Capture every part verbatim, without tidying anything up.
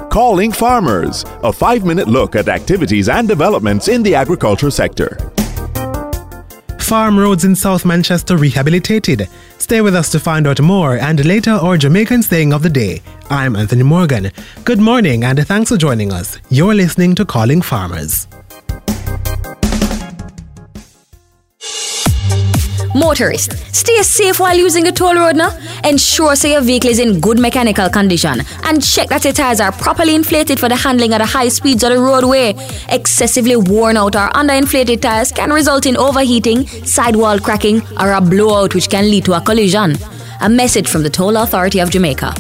Calling Farmers, a five-minute look at activities and developments in the agriculture sector. Farm roads in South Manchester rehabilitated. Stay with us to find out more, and later our Jamaican saying of the day. I'm Anthony Morgan. Good morning and thanks for joining us. You're listening to Calling Farmers. Motorists, stay safe while using the toll road now. Ensure so your vehicle is in good mechanical condition and check that your tires are properly inflated for the handling of the high speeds of the roadway. Excessively worn out or underinflated tires can result in overheating, sidewall cracking, or a blowout which can lead to a collision. A message from the Toll Authority of Jamaica.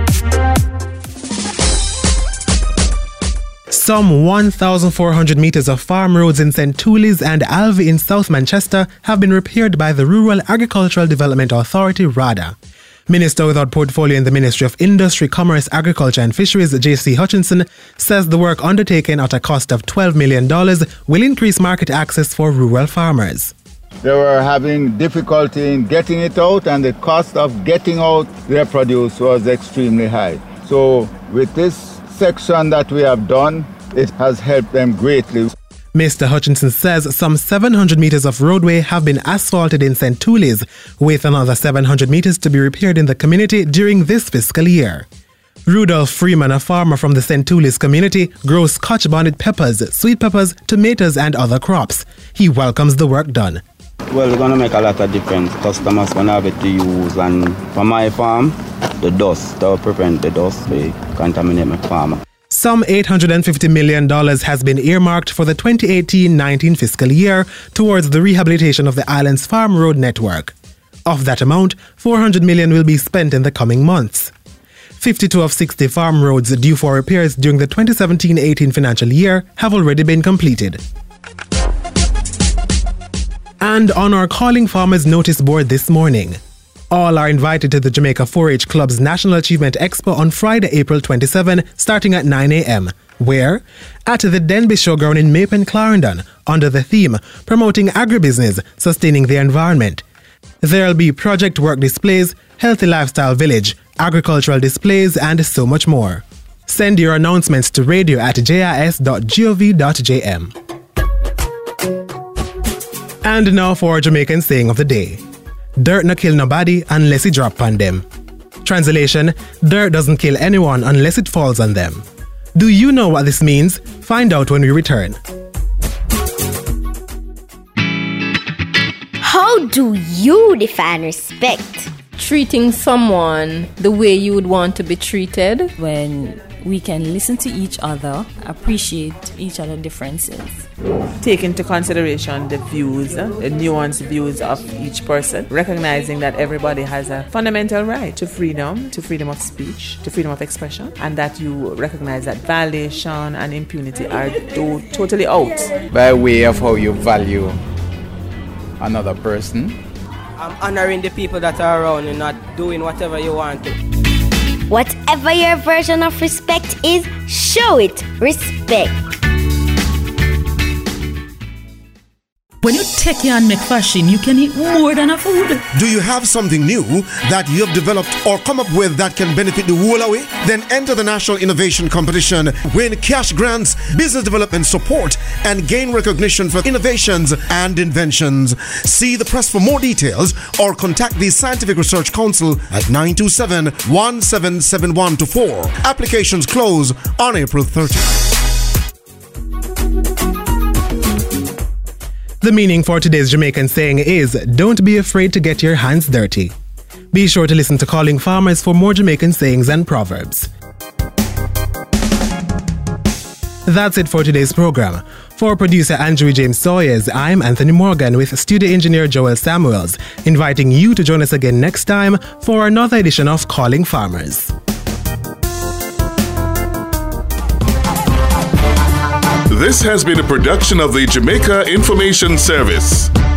Some one thousand four hundred metres of farm roads in Saint Toulis and Alvey in South Manchester have been repaired by the Rural Agricultural Development Authority, RADA. Minister without portfolio in the Ministry of Industry, Commerce, Agriculture and Fisheries, J C Hutchinson, says the work undertaken at a cost of twelve million dollars will increase market access for rural farmers. They were having difficulty in getting it out, and the cost of getting out their produce was extremely high. So with this section that we have done, it has helped them greatly. Mister Hutchinson says some seven hundred metres of roadway have been asphalted in Saint Toulis, with another seven hundred metres to be repaired in the community during this fiscal year. Rudolph Freeman, a farmer from the Saint Toulis community, grows Scotch bonnet peppers, sweet peppers, tomatoes and other crops. He welcomes the work done. Well, it's going to make a lot of difference. Customers going to have it to use, and for my farm, the dust, to prevent the dust to contaminate my farm. Some eight hundred fifty million dollars has been earmarked for the twenty eighteen nineteen fiscal year towards the rehabilitation of the island's farm road network. Of that amount, four hundred million dollars will be spent in the coming months. fifty-two of sixty farm roads due for repairs during the twenty seventeen eighteen financial year have already been completed. And on our Calling Farmers notice board this morning, all are invited to the Jamaica four H Club's National Achievement Expo on Friday, April twenty-seventh, starting at nine a.m. Where? At the Denby Showground in Mapen, Clarendon, under the theme, Promoting Agribusiness, Sustaining the Environment. There'll be project work displays, healthy lifestyle village, agricultural displays, and so much more. Send your announcements to radio at j i s dot gov dot j m. And now for our Jamaican saying of the day. Dirt no kill nobody unless it drop on them. Translation, dirt doesn't kill anyone unless it falls on them. Do you know what this means? Find out when we return. How do you define respect? Treating someone the way you would want to be treated. When we can listen to each other, appreciate each other's differences. Take into consideration the views, the nuanced views of each person, recognizing that everybody has a fundamental right to freedom, to freedom of speech, to freedom of expression, and that you recognize that violation and impunity are to- totally out. By way of how you value another person. I'm honoring the people that are around and not doing whatever you want to. Whatever your version of respect is, show it respect. When you take your and make fashion, you can eat more than a food. Do you have something new that you have developed or come up with that can benefit the whole away? Then enter the National Innovation Competition, win cash grants, business development support, and gain recognition for innovations and inventions. See the press for more details or contact the Scientific Research Council at nine two seven, one seven seven one two four. Applications close on April thirtieth. The meaning for today's Jamaican saying is, don't be afraid to get your hands dirty. Be sure to listen to Calling Farmers for more Jamaican sayings and proverbs. That's it for today's program. For producer Andrew James Sawyers, I'm Anthony Morgan with studio engineer Joel Samuels, inviting you to join us again next time for another edition of Calling Farmers. This has been a production of the Jamaica Information Service.